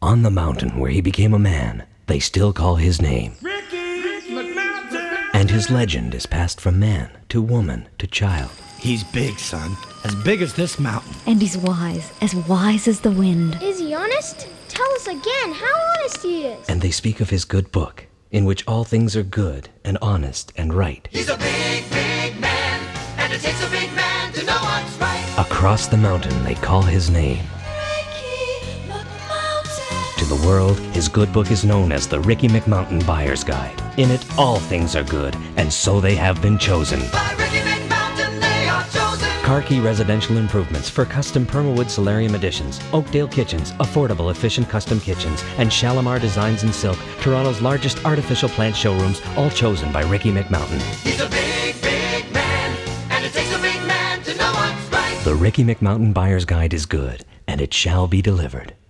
On the mountain where he became a man, they still call his name. Ricky McMountain! And his legend is passed from man to woman to child. He's big, son. As big as this mountain. And he's wise as the wind. Is he honest? Tell us again how honest he is. And they speak of his good book, in which all things are good and honest and right. He's a big, big man, and it takes a big man to know what's right. Across the mountain they call his name. Ricky McMountain. To the world, his good book is known as the Ricky McMountain Buyer's Guide. In it, all things are good, and so they have been chosen. By Ricky McMountain they are chosen. Karki Residential Improvements for custom Permawood Solarium additions, Oakdale Kitchens, affordable efficient custom kitchens, and Shalimar Designs in Silk, Toronto's largest artificial plant showrooms, all chosen by Ricky McMountain. He's a big, big man, and it takes a big man to know what's right. The Ricky McMountain Buyer's Guide is good, and it shall be delivered.